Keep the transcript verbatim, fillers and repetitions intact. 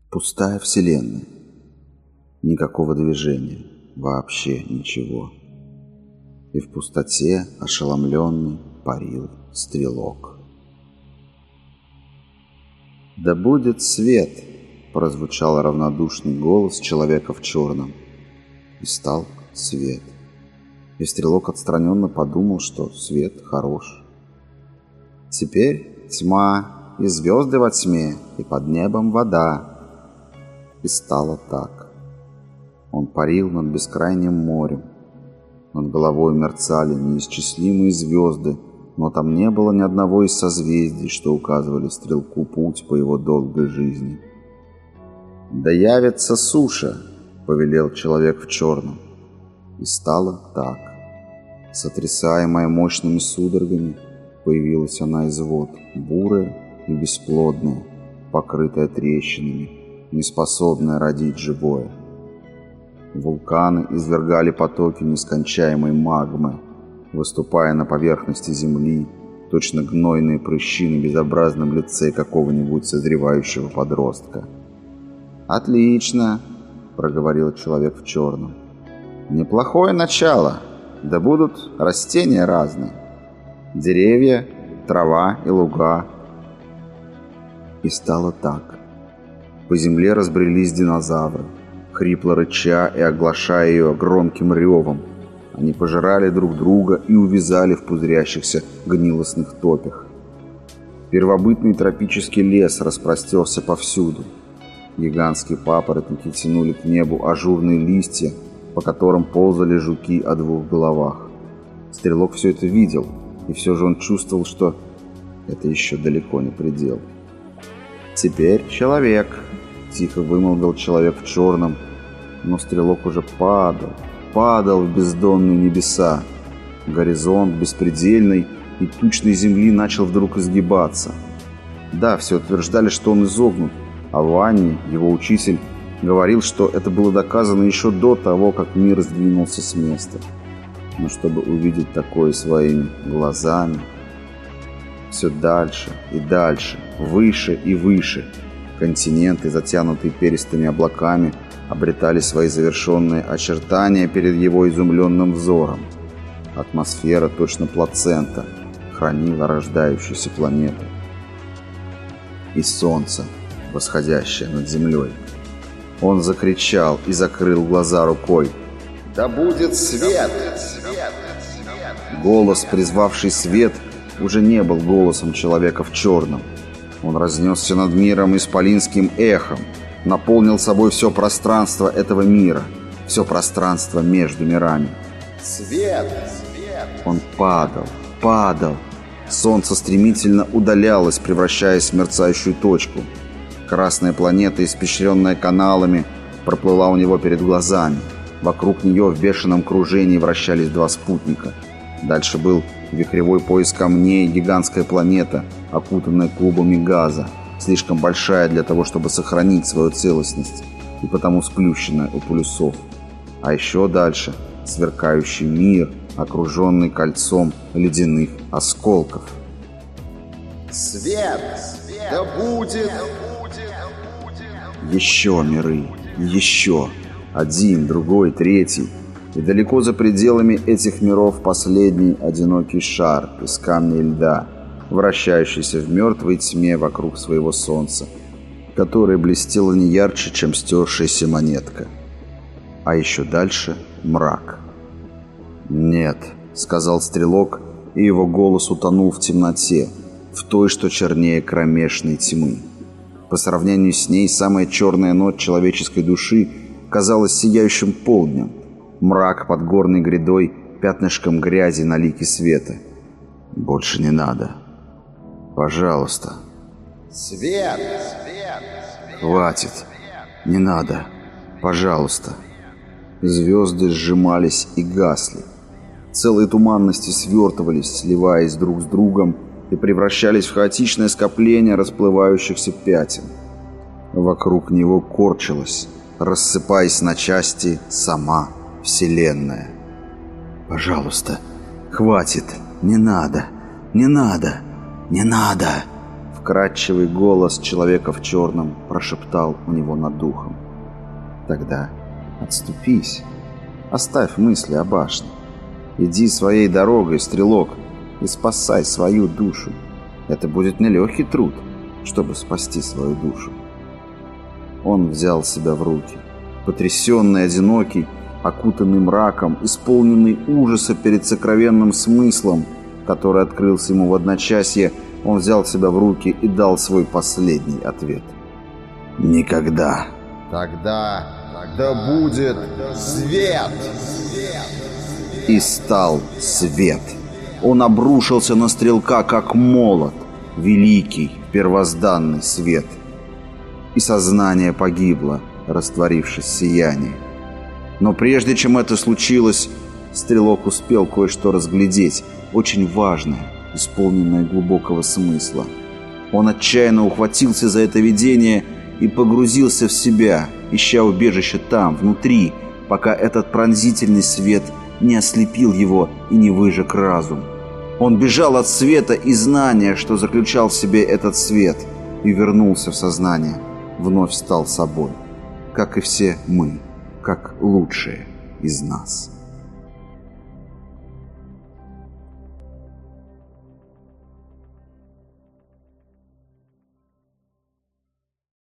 Пустая вселенная. Никакого движения. Вообще ничего. И в пустоте ошеломленный парил стрелок. «Да будет свет!» — прозвучал равнодушный голос человека в черном. И стал свет. И стрелок отстраненно подумал, что свет хорош. Теперь тьма, и звезды во тьме, и под небом вода. И стало так. Он парил над бескрайним морем. Над головой мерцали неисчислимые звезды, но там не было ни одного из созвездий, что указывали стрелку путь по его долгой жизни. «Да явится суша!» — повелел человек в черном. И стало так. Сотрясаемая мощными судорогами, появилась она из вод, бурая и бесплодная, покрытая трещинами, неспособная родить живое. Вулканы извергали потоки нескончаемой магмы, выступая на поверхности земли, точно гнойные прыщи на безобразном лице какого-нибудь созревающего подростка. «Отлично!» — проговорил человек в черном. «Неплохое начало, да будут растения разные. Деревья, трава и луга». И стало так. По земле разбрелись динозавры, хрипло рыча и оглашая ее громким ревом. Они пожирали друг друга и увязали в пузырящихся гнилостных топях. Первобытный тропический лес распростерся повсюду. Гигантские папоротники тянули к небу ажурные листья, по которым ползали жуки о двух головах. Стрелок все это видел, и все же он чувствовал, что это еще далеко не предел. «Теперь человек», — тихо вымолвил человек в черном, но стрелок уже падал, падал в бездонные небеса. Горизонт беспредельной и тучной земли начал вдруг изгибаться. Да, все утверждали, что он изогнут, а Ванни, его учитель, говорил, что это было доказано еще до того, как мир сдвинулся с места. Но чтобы увидеть такое своими глазами, все дальше и дальше, выше и выше, континенты, затянутые перистыми облаками, обретали свои завершенные очертания перед его изумленным взором. Атмосфера, точно плацента, хранила рождающуюся планету. И солнце, восходящее над землей. Он закричал и закрыл глаза рукой. «Да будет свет!» Голос, призвавший свет, уже не был голосом человека в черном. Он разнесся над миром исполинским эхом, наполнил собой все пространство этого мира, все пространство между мирами. «Свет! Он падал, падал. Солнце стремительно удалялось, превращаясь в мерцающую точку. Красная планета, испещренная каналами, проплыла у него перед глазами. Вокруг нее в бешеном кружении вращались два спутника. Дальше был вихревой пояс камней, гигантская планета, окутанная клубами газа, слишком большая для того, чтобы сохранить свою целостность, и потому сплющенная у полюсов. А еще дальше сверкающий мир, окруженный кольцом ледяных осколков. «Свет! Да будет!» Еще миры, еще. Один, другой, третий. И далеко за пределами этих миров последний одинокий шар из камня и льда, вращающийся в мертвой тьме вокруг своего солнца, которое блестело не ярче, чем стершаяся монетка. А еще дальше мрак. «Нет», — сказал стрелок, и его голос утонул в темноте, в той, что чернее кромешной тьмы. По сравнению с ней самая черная ночь человеческой души казалась сияющим полднем, мрак под горной грядой пятнышком грязи на лике света. «Больше не надо. Пожалуйста». «Свет! Хватит. Не надо. Пожалуйста». Звезды сжимались и гасли. Целые туманности свертывались, сливаясь друг с другом, и превращались в хаотичное скопление расплывающихся пятен. Вокруг него корчилась, рассыпаясь на части, сама Вселенная. «Пожалуйста, хватит, не надо, не надо, не надо!» В Вкрадчивый голос человека в черном прошептал у него над духом: «Тогда отступись, оставь мысли о башне. Иди своей дорогой, стрелок, и спасай свою душу. Это будет нелегкий труд, чтобы спасти свою душу». Он взял себя в руки. Потрясенный, одинокий, окутанный мраком, исполненный ужаса перед сокровенным смыслом, который открылся ему в одночасье, он взял себя в руки и дал свой последний ответ: «Никогда». Тогда да будет свет! И стал свет. Он обрушился на стрелка, как молот, великий, первозданный свет. И сознание погибло, растворившись в сиянии. Но прежде чем это случилось, стрелок успел кое-что разглядеть, очень важное, исполненное глубокого смысла. Он отчаянно ухватился за это видение и погрузился в себя, ища убежище там, внутри, пока этот пронзительный свет не ослепил его и не выжег разум. Он бежал от света и знания, что заключал в себе этот свет, и вернулся в сознание, вновь стал собой, как и все мы, как лучшие из нас.